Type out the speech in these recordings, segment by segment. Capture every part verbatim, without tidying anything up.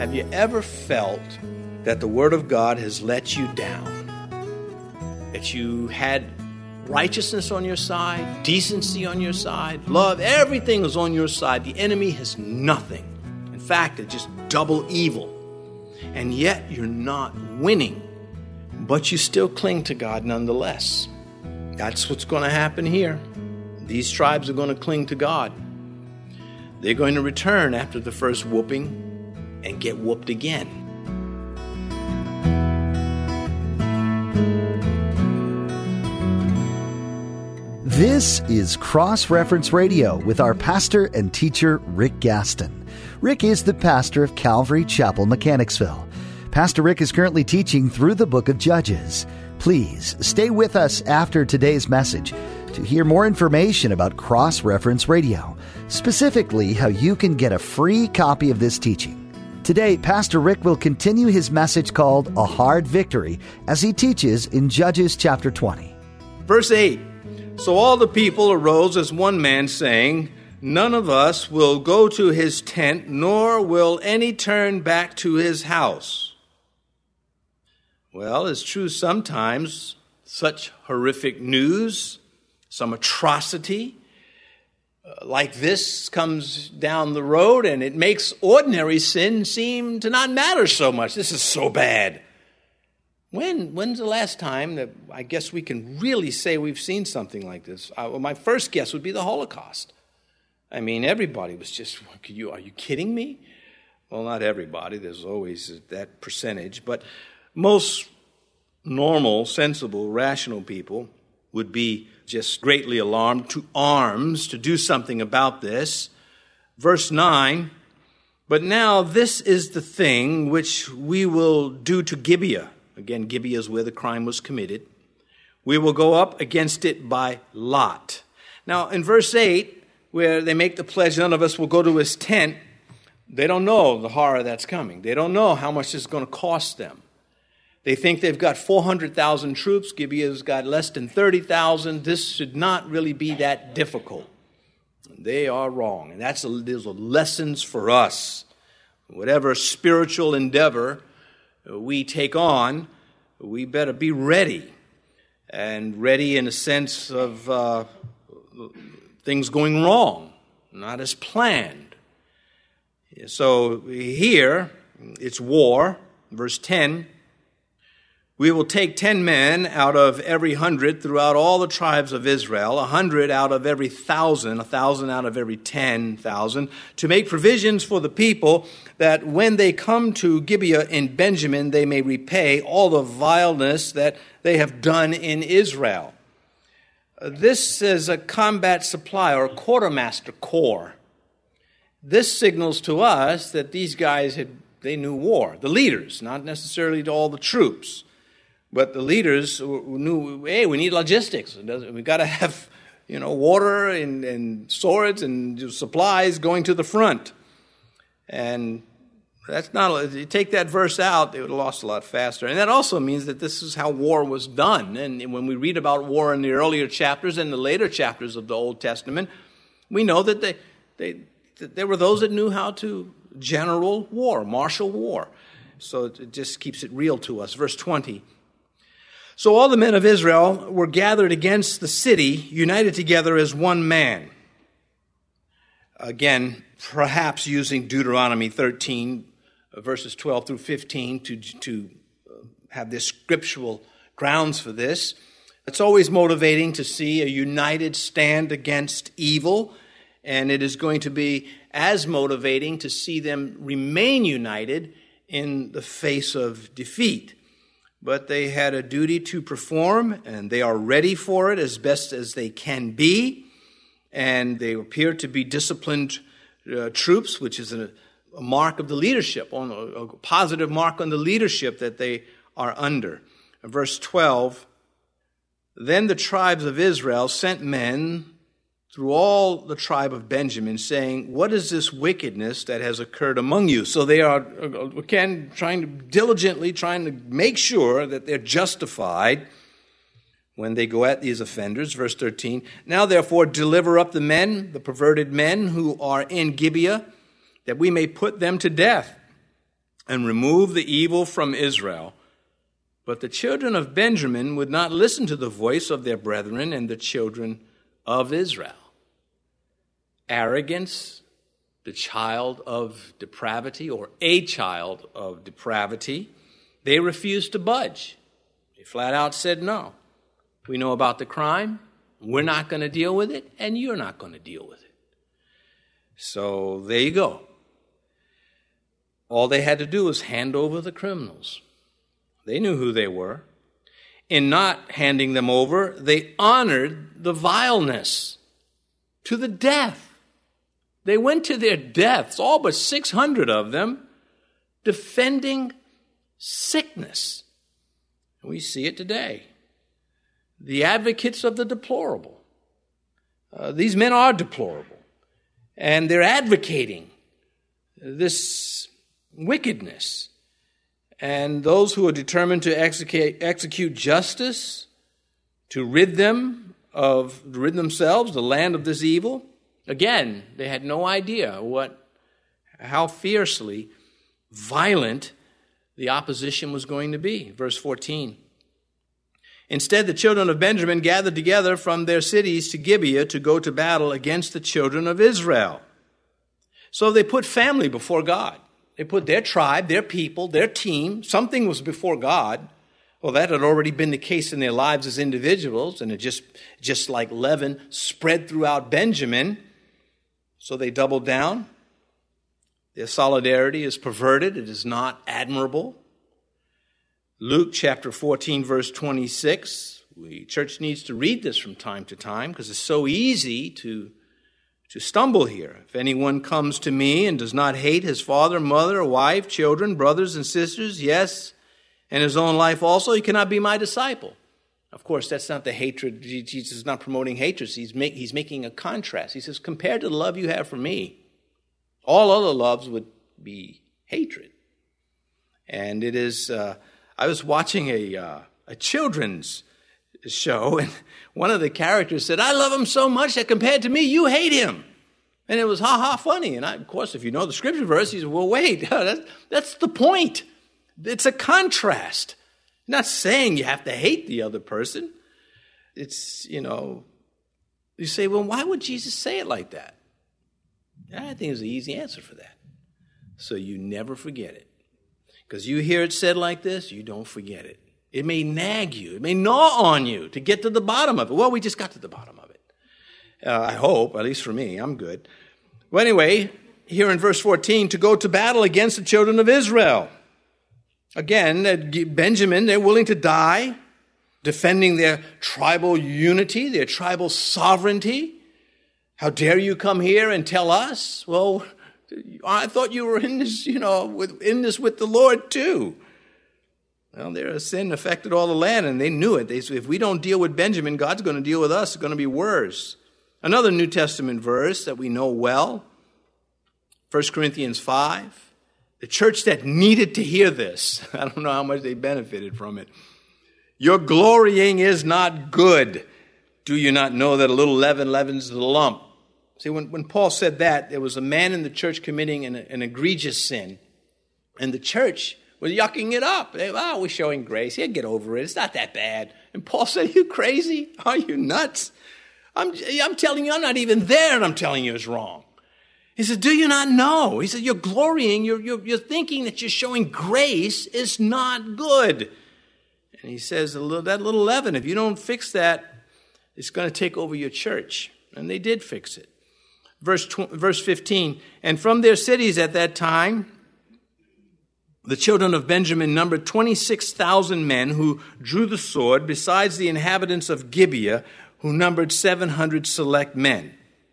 have you ever felt that the Word of God has let you down? That you had righteousness on your side, decency on your side, love, everything is on your side. The enemy has nothing. In fact, it's just double evil. And yet you're not winning, but you still cling to God nonetheless. That's what's going to happen here. These tribes are going to cling to God. They're going to return after the first whooping and get whooped again. This is Cross Reference Radio with our pastor and teacher, Rick Gaston. Rick is the pastor of Calvary Chapel, Mechanicsville. Pastor Rick is currently teaching through the book of Judges. Please stay with us after today's message to hear more information about Cross Reference Radio, specifically how you can get a free copy of this teaching. Today, Pastor Rick will continue his message called A Hard Victory as he teaches in Judges chapter twenty. Verse eight. So all the people arose as one man, saying, None of us will go to his tent, nor will any turn back to his house. Well, it's true sometimes such horrific news, some atrocity uh, like this comes down the road, and it makes ordinary sin seem to not matter so much. This is so bad. When, when's the last time that I guess we can really say we've seen something like this? Uh, well, my first guess would be the Holocaust. I mean, everybody was just, are you, are you kidding me? Well, not everybody. There's always that percentage. But most normal, sensible, rational people would be just greatly alarmed, to arms to do something about this. Verse nine, but now this is the thing which we will do to Gibeah. Again, Gibeah is where the crime was committed. We will go up against it by lot. Now, in verse eight, where they make the pledge, none of us will go to his tent, they don't know the horror that's coming. They don't know how much it's going to cost them. They think they've got four hundred thousand troops. Gibeah's got less than thirty thousand. This should not really be that difficult. They are wrong. And that's a, those are lessons for us. Whatever spiritual endeavor we take on, we better be ready. And ready in a sense of uh, things going wrong, not as planned. So here, it's war. Verse ten, we will take ten men out of every hundred throughout all the tribes of Israel, a hundred out of every thousand, a thousand out of every ten thousand, to make provisions for the people, that when they come to Gibeah in Benjamin, they may repay all the vileness that they have done in Israel. This is a combat supply or a quartermaster corps. This signals to us that these guys had they knew war. The leaders, not necessarily to all the troops. But the leaders knew, hey, we need logistics. We've got to have, you know, water and, and swords and supplies going to the front. And that's not, if you take that verse out, they would have lost a lot faster. And that also means that this is how war was done. And when we read about war in the earlier chapters and the later chapters of the Old Testament, we know that they, they, that there were those that knew how to general war, martial war. So it just keeps it real to us. Verse twenty. So all the men of Israel were gathered against the city, united together as one man. Again, perhaps using Deuteronomy thirteen, verses twelve through fifteen to, to have this scriptural grounds for this. It's always motivating to see a united stand against evil, and it is going to be as motivating to see them remain united in the face of defeat. But they had a duty to perform, and they are ready for it as best as they can be. And they appear to be disciplined uh, troops, which is a, a mark of the leadership, on a, a positive mark on the leadership that they are under. In verse twelve, then the tribes of Israel sent men through all the tribe of Benjamin, saying, what is this wickedness that has occurred among you? So they are, again, trying to diligently, trying to make sure that they're justified when they go at these offenders. Verse thirteen, now therefore deliver up the men, the perverted men who are in Gibeah, that we may put them to death. and remove the evil from Israel. But the children of Benjamin would not listen to the voice of their brethren and the children of Israel. Arrogance, the child of depravity, or a child of depravity, they refused to budge. They flat out said no. We know about the crime. We're not going to deal with it, and you're not going to deal with it. So there you go. All they had to do was hand over the criminals. They knew who they were. In not handing them over, they honored the vileness to the death. They went to their deaths, all but six hundred of them, defending sickness. We see it today. The advocates of the deplorable. Uh, these men are deplorable, and they're advocating this wickedness. And those who are determined to execute, execute justice, to rid them of, rid themselves, the land of this evil, again, they had no idea what, how fiercely violent the opposition was going to be. Verse fourteen. Instead, the children of Benjamin gathered together from their cities to Gibeah to go to battle against the children of Israel. So they put family before God. They put their tribe, their people, their team. Something was before God. Well, that had already been the case in their lives as individuals, and it just, just like leaven spread throughout Benjamin. So they doubled down. Their solidarity is perverted. It is not admirable. Luke chapter fourteen, verse twenty-six. The church needs to read this from time to time because it's so easy to, to stumble here. If anyone comes to me and does not hate his father, mother, wife, children, brothers and sisters, yes, and his own life also, he cannot be my disciple. Of course, that's not the hatred. Jesus is not promoting hatred. He's, make, he's making a contrast. He says, compared to the love you have for me, all other loves would be hatred. And it is... Uh, I was watching a uh, a children's show, and one of the characters said, I love him so much that compared to me, you hate him. And it was ha-ha funny. And I, of course, if you know the scripture verse, he said, well, wait, that's, that's the point. It's a contrast. Not saying you have to hate the other person. It's, you know, you say, well, why would Jesus say it like that? I think there's an easy answer for that. So you never forget it. Because you hear it said like this, you don't forget it. It may nag you. It may gnaw on you to get to the bottom of it. Well, we just got to the bottom of it. Uh, I hope, at least for me. I'm good. Well, anyway, here in verse fourteen, to go to battle against the children of Israel. Again, Benjamin, they're willing to die, defending their tribal unity, their tribal sovereignty. How dare you come here and tell us? Well, I thought you were in this, you know, with, in this with the Lord too. Well, their sin affected all the land, and they knew it. They said, if we don't deal with Benjamin, God's going to deal with us. It's going to be worse. Another New Testament verse that we know well, First Corinthians five. The church that needed to hear this, I don't know how much they benefited from it. Your glorying is not good. Do you not know that a little leaven leavens the lump? See, when, when Paul said that, there was a man in the church committing an, an egregious sin, and the church was yucking it up. They, oh, we're showing grace. He'll get over it. It's not that bad. And Paul said, are you crazy? Are you nuts? I'm, I'm telling you, I'm not even there, and I'm telling you it's wrong. He said, do you not know? He said, you're glorying, you're, you're, you're thinking that you're showing grace is not good. And he says, that little leaven, if you don't fix that, it's going to take over your church. And they did fix it. Verse, verse fifteen, and from their cities at that time, the children of Benjamin numbered twenty-six thousand men who drew the sword, besides the inhabitants of Gibeah, who numbered seven hundred select men.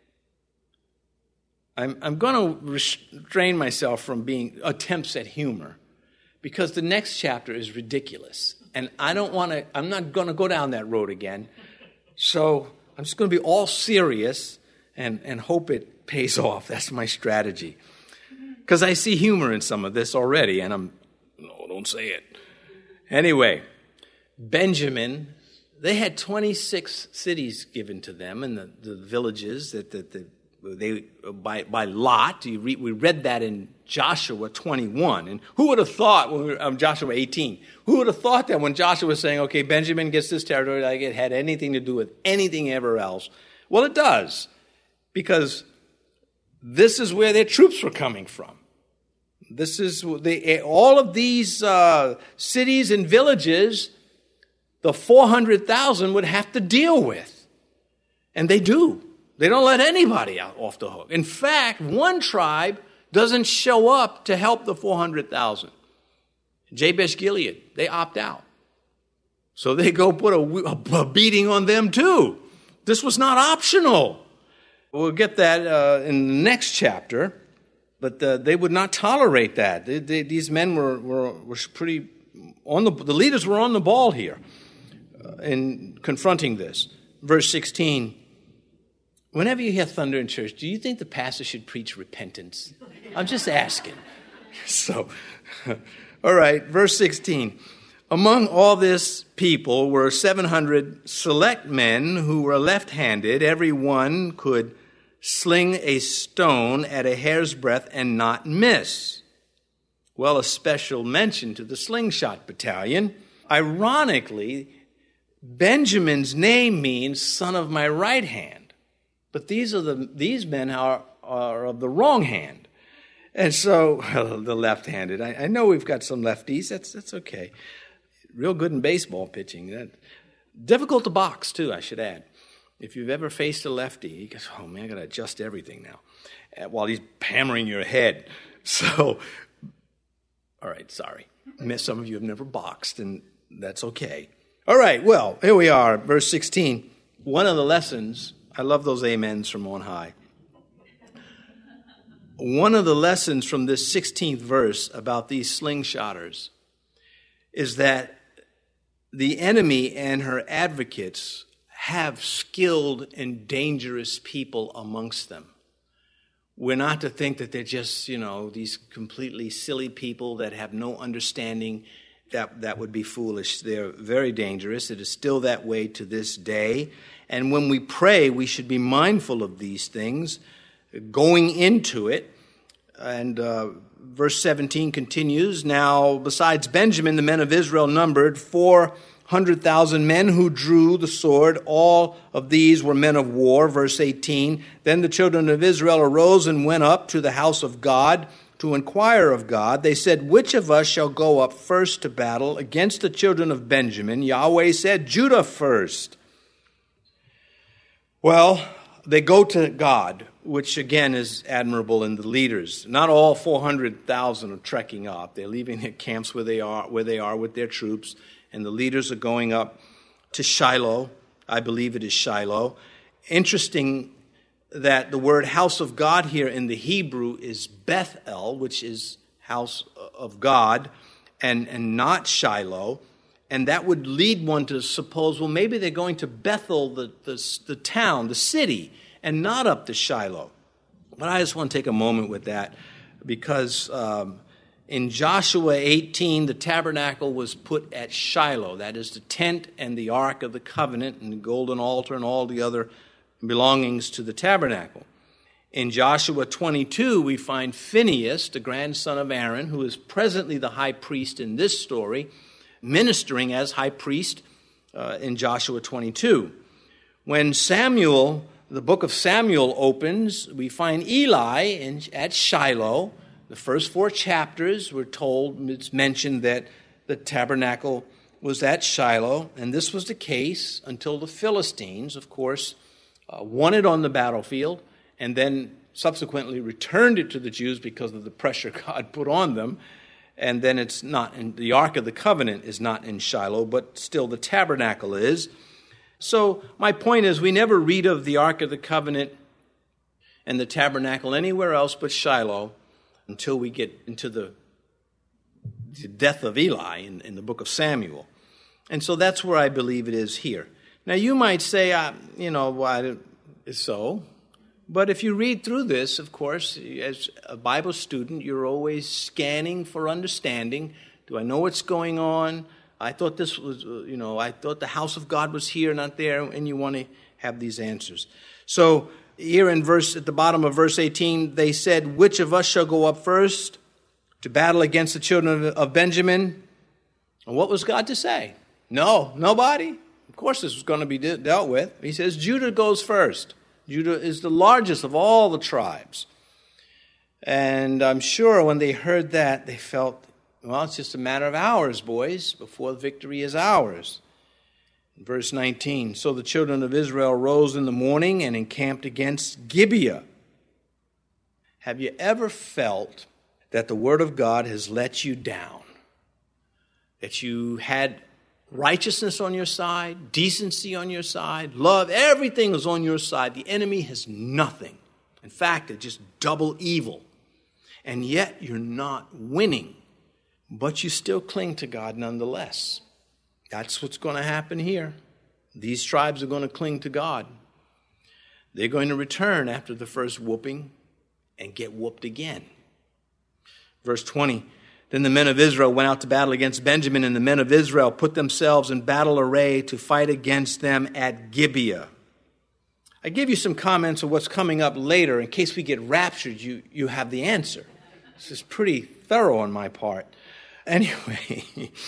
I'm, I'm going to restrain myself from being attempts at humor, because the next chapter is ridiculous. And I don't want to, I'm not going to go down that road again. So I'm just going to be all serious and, and hope it pays off. That's my strategy. Because I see humor in some of this already, and I'm, no, don't say it. Anyway, Benjamin, they had twenty-six cities given to them, and the, the villages that, that, that they by by lot. You read, we read that in Joshua twenty-one. And who would have thought, when we were, um, Joshua eighteen, who would have thought that when Joshua was saying, okay, Benjamin gets this territory, like it had anything to do with anything ever else? Well, it does, because this is where their troops were coming from. This is the, all of these uh, cities and villages, the four hundred thousand would have to deal with. And they do. They don't let anybody out off the hook. In fact, one tribe doesn't show up to help the four hundred thousand. Jabesh Gilead, they opt out. So they go put a, a beating on them too. This was not optional. We'll get that uh, in the next chapter. But uh, they would not tolerate that. They, they, these men were, were, were pretty on the, the leaders were on the ball here uh, in confronting this. Verse sixteen, whenever you hear thunder in church, do you think the pastor should preach repentance? I'm just asking. So, all right, verse sixteen. Among all this people were seven hundred select men who were left-handed. Every one could sling a stone at a hair's breadth and not miss. Well, a special mention to the slingshot battalion. Ironically, Benjamin's name means son of my right hand. But these are the these men are, are of the wrong hand. And so, well, the left-handed. I, I know we've got some lefties. That's that's okay. Real good in baseball pitching. That, difficult to box, too, I should add. If you've ever faced a lefty, he goes, oh, man, I got to adjust everything now, while he's hammering your head. So, all right, sorry. Some of you have never boxed, and that's okay. All right, well, here we are, verse sixteen. One of the lessons, I love those amens from on high. One of the lessons from this sixteenth verse about these slingshotters is that the enemy and her advocates have skilled and dangerous people amongst them. We're not to think that they're just, you know, these completely silly people that have no understanding. That, that would be foolish. They're very dangerous. It is still that way to this day. And when we pray, we should be mindful of these things, going into it. And uh, verse seventeen continues, now, besides Benjamin, the men of Israel numbered four hundred thousand men who drew the sword. All of these were men of war. Verse eighteen, then the children of Israel arose and went up to the house of God to inquire of God. They said, which of us shall go up first to battle against the children of Benjamin? Yahweh said, Judah first. Well, they go to God, which again is admirable in the leaders. Not all four hundred thousand are trekking up. They're leaving their camps where they are, where they are with their troops. And the leaders are going up to Shiloh. I believe it is Shiloh. Interesting that the word house of God here in the Hebrew is Bethel, which is house of God, and, and not Shiloh. And that would lead one to suppose, well, maybe they're going to Bethel, the, the, the town, the city, and not up to Shiloh. But I just want to take a moment with that because Um, in Joshua eighteen, the tabernacle was put at Shiloh. That is the tent and the Ark of the Covenant and the golden altar and all the other belongings to the tabernacle. In Joshua twenty-two, we find Phinehas, the grandson of Aaron, who is presently the high priest in this story, ministering as high priest uh, in Joshua twenty-two. When Samuel, the book of Samuel opens, we find Eli in, at Shiloh. The first four chapters were told, it's mentioned that the tabernacle was at Shiloh, and this was the case until the Philistines, of course, uh, won it on the battlefield, and then subsequently returned it to the Jews because of the pressure God put on them. And then it's not, in, the Ark of the Covenant is not in Shiloh, but still the tabernacle is. So my point is, we never read of the Ark of the Covenant and the tabernacle anywhere else but Shiloh until we get into the, the death of Eli in, in the book of Samuel. And so that's where I believe it is here. Now you might say, uh, you know, why so? But if you read through this, of course, as a Bible student, you're always scanning for understanding. Do I know what's going on? I thought this was, you know, I thought the house of God was here, not there, and you want to have these answers. So here in verse, at the bottom of verse eighteen, they said, which of us shall go up first to battle against the children of Benjamin? And what was God to say? No, nobody. Of course this was going to be de- dealt with. He says Judah goes first. Judah is the largest of all the tribes. And I'm sure when they heard that, they felt, well, it's just a matter of hours, boys, before victory is ours. Verse nineteen, so the children of Israel rose in the morning and encamped against Gibeah. Have you ever felt that the word of God has let you down? That you had righteousness on your side, decency on your side, love, everything was on your side. The enemy has nothing. In fact, it's just double evil. And yet you're not winning, but you still cling to God nonetheless. That's what's going to happen here. These tribes are going to cling to God. They're going to return after the first whooping and get whooped again. Verse twenty, then the men of Israel went out to battle against Benjamin, and the men of Israel put themselves in battle array to fight against them at Gibeah. I give you some comments of what's coming up later. In case we get raptured, you, you have the answer. This is pretty thorough on my part. Anyway,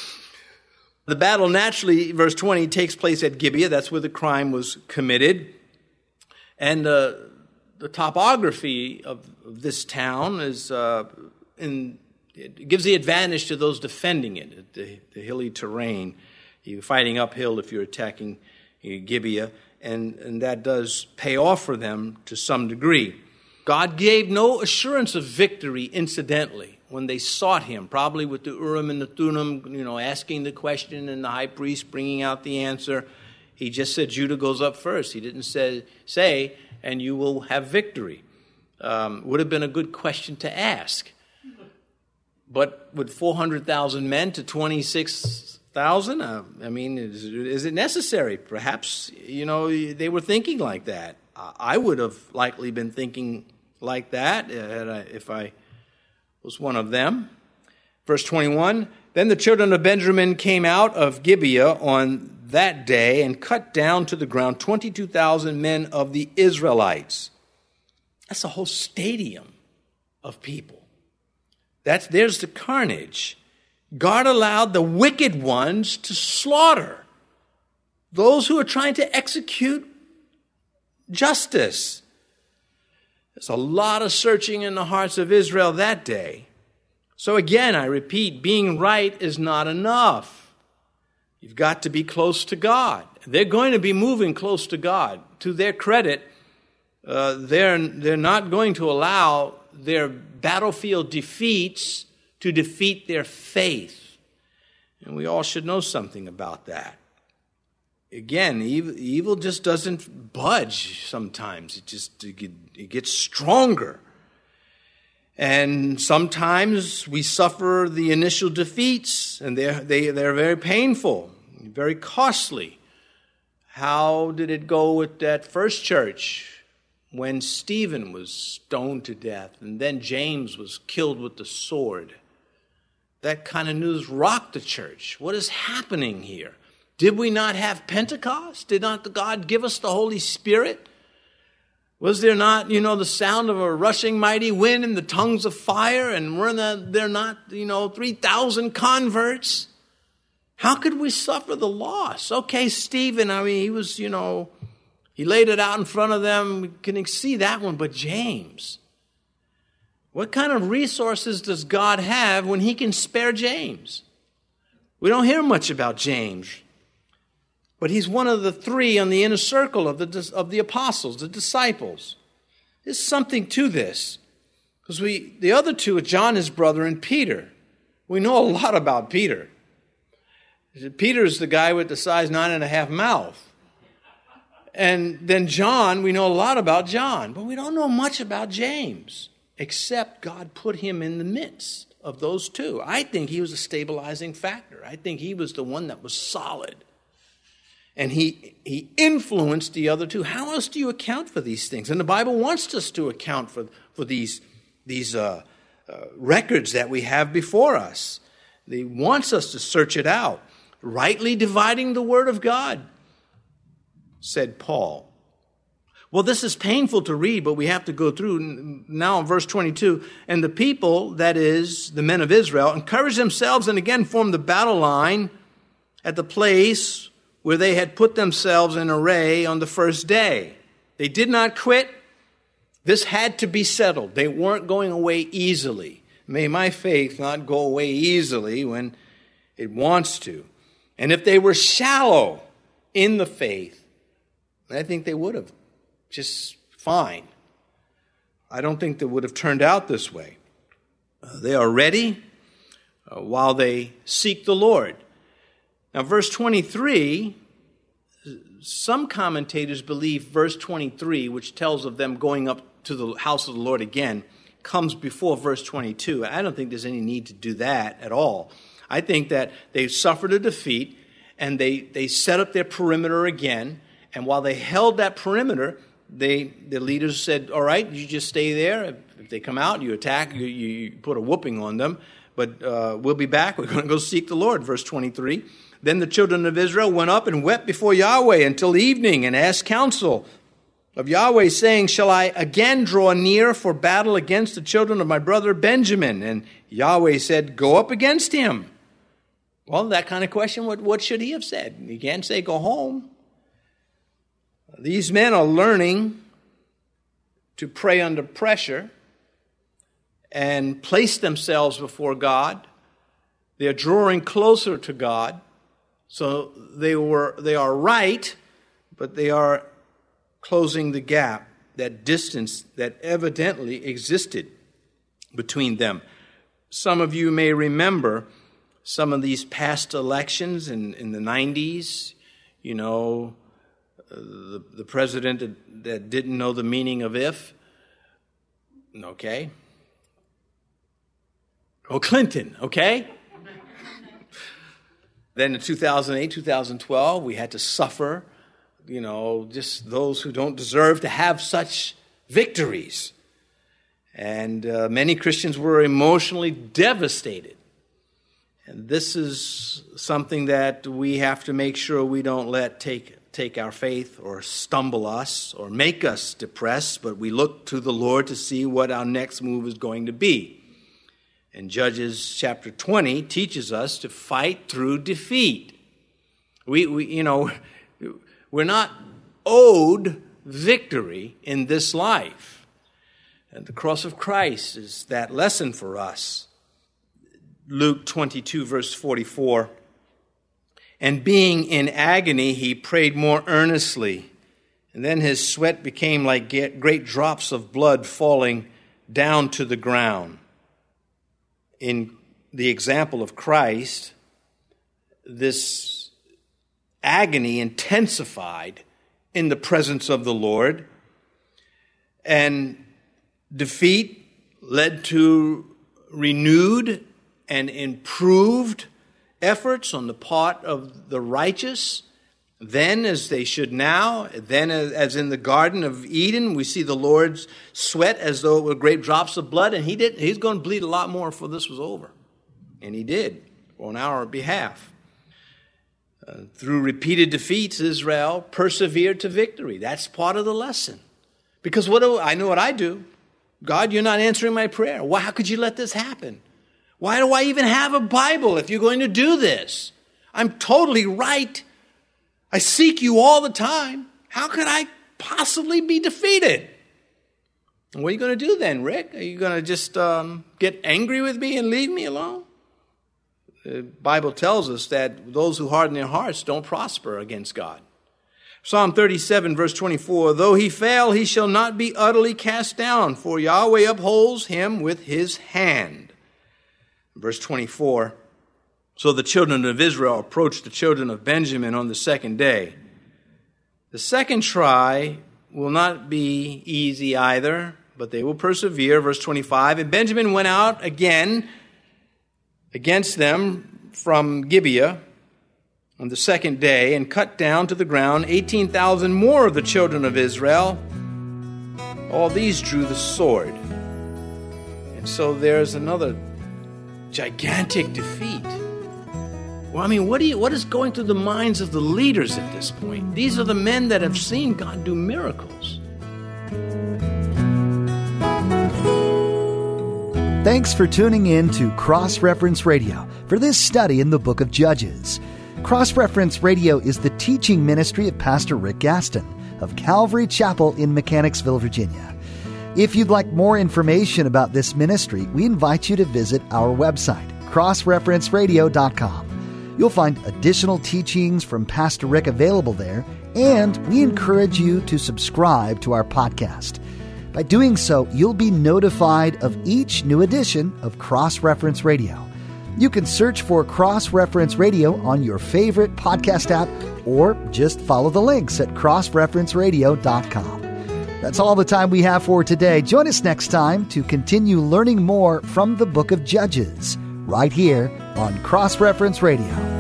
the battle naturally, verse twenty, takes place at Gibeah. That's where the crime was committed. And uh, the topography of, of this town is uh, in, it gives the advantage to those defending it, the, the hilly terrain. You're fighting uphill if you're attacking Gibeah, and, and that does pay off for them to some degree. God gave no assurance of victory, incidentally, when they sought him, probably with the Urim and the Thummim, you know, asking the question and the high priest bringing out the answer. He just said Judah goes up first. He didn't say, say and you will have victory. Um, would have been a good question to ask. But with four hundred thousand men to twenty-six thousand, uh, I mean, is, is it necessary? Perhaps, you know, they were thinking like that. I would have likely been thinking like that if I was one of them. Verse twenty-one, then the children of Benjamin came out of Gibeah on that day and cut down to the ground twenty-two thousand men of the Israelites. That's a whole stadium of people. That's, there's the carnage. God allowed the wicked ones to slaughter those who are trying to execute justice. There's a lot of searching in the hearts of Israel that day. So again, I repeat, being right is not enough. You've got to be close to God. They're going to be moving close to God. To their credit, uh, they're, they're not going to allow their battlefield defeats to defeat their faith. And we all should know something about that. Again, evil, evil just doesn't budge sometimes. It just it gets stronger. And sometimes we suffer the initial defeats, and they're, they, they're very painful, very costly. How did it go with that first church when Stephen was stoned to death and then James was killed with the sword? That kind of news rocked the church. What is happening here? Did we not have Pentecost? Did not God give us the Holy Spirit? Was there not, you know, the sound of a rushing mighty wind and the tongues of fire? And were there not, you know, three thousand converts? How could we suffer the loss? Okay, Stephen, I mean, he was, you know, he laid it out in front of them. We can see that one. But James, what kind of resources does God have when he can spare James? We don't hear much about James. But he's one of the three on the inner circle of the, of the apostles, the disciples. There's something to this. Because we, the other two are John, his brother, and Peter. We know a lot about Peter. Peter's the guy with the size nine and a half mouth. And then John, we know a lot about John. But we don't know much about James, except God put him in the midst of those two. I think he was a stabilizing factor. I think he was the one that was solid. And he he influenced the other two. How else do you account for these things? And the Bible wants us to account for, for these, these uh, uh, records that we have before us. He wants us to search it out. Rightly dividing the word of God, said Paul. Well, this is painful to read, but we have to go through now in verse twenty-two. And the people, that is, the men of Israel, encouraged themselves and again formed the battle line at the place where they had put themselves in array on the first day. They did not quit. This had to be settled. They weren't going away easily. May my faith not go away easily when it wants to. And if they were shallow in the faith, I think they would have just fine. I don't think they would have turned out this way. Uh, they are ready uh, while they seek the Lord. Now, verse twenty-three, some commentators believe verse twenty-three, which tells of them going up to the house of the Lord again, comes before verse twenty-two. I don't think there's any need to do that at all. I think that they suffered a defeat and they, they set up their perimeter again. And while they held that perimeter, they the leaders said, all right, you just stay there. If, if they come out, you attack, you, you put a whooping on them. But uh, we'll be back. We're going to go seek the Lord, verse twenty-three. Then the children of Israel went up and wept before Yahweh until evening and asked counsel of Yahweh, saying, shall I again draw near for battle against the children of my brother Benjamin? And Yahweh said, go up against him. Well, that kind of question, what, what should he have said? He can't say go home. These men are learning to pray under pressure and place themselves before God. They're drawing closer to God. So they were they are right, but they are closing the gap, that distance that evidently existed between them. Some of you may remember some of these past elections in, in the nineties, you know, uh, the, the president that, that didn't know the meaning of if. Okay. Oh, Clinton, okay? Then in two thousand eight, two thousand twelve, we had to suffer, you know, just those who don't deserve to have such victories. And uh, many Christians were emotionally devastated. And this is something that we have to make sure we don't let take take our faith or stumble us or make us depressed, but we look to the Lord to see what our next move is going to be. And Judges chapter twenty teaches us to fight through defeat. We, we, you know, we're not owed victory in this life. And the cross of Christ is that lesson for us. Luke twenty-two, verse forty-four. And being in agony, he prayed more earnestly. And then his sweat became like great drops of blood falling down to the ground. In the example of Christ, this agony intensified in the presence of the Lord, and defeat led to renewed and improved efforts on the part of the righteous, then as they should now. Then as in the Garden of Eden, we see the Lord's sweat as though it were great drops of blood, and he did, he's going to bleed a lot more before this was over. And he did, on our behalf. Uh, through repeated defeats, Israel persevered to victory. That's part of the lesson. Because what do I know what I do? God, you're not answering my prayer. Why, how could you let this happen? Why do I even have a Bible if you're going to do this? I'm totally right. I seek you all the time. How could I possibly be defeated? And what are you going to do then, Rick? Are you going to just um, get angry with me and leave me alone? The Bible tells us that those who harden their hearts don't prosper against God. Psalm thirty-seven, verse twenty-four, though he fail, he shall not be utterly cast down, for Yahweh upholds him with his hand. Verse twenty-four, so the children of Israel approached the children of Benjamin on the second day. The second try will not be easy either, but they will persevere. Verse twenty-five, and Benjamin went out again against them from Gibeah on the second day and cut down to the ground eighteen thousand more of the children of Israel. All these drew the sword. And so there's another gigantic defeat. Well, I mean, what do you, what is going through the minds of the leaders at this point? These are the men that have seen God do miracles. Thanks for tuning in to Cross Reference Radio for this study in the book of Judges. Cross Reference Radio is the teaching ministry of Pastor Rick Gaston of Calvary Chapel in Mechanicsville, Virginia. If you'd like more information about this ministry, we invite you to visit our website, cross reference radio dot com. You'll find additional teachings from Pastor Rick available there, and we encourage you to subscribe to our podcast. By doing so, you'll be notified of each new edition of Cross Reference Radio. You can search for Cross Reference Radio on your favorite podcast app, or just follow the links at cross reference radio dot com. That's all the time we have for today. Join us next time to continue learning more from the book of Judges, right here on Cross Reference Radio.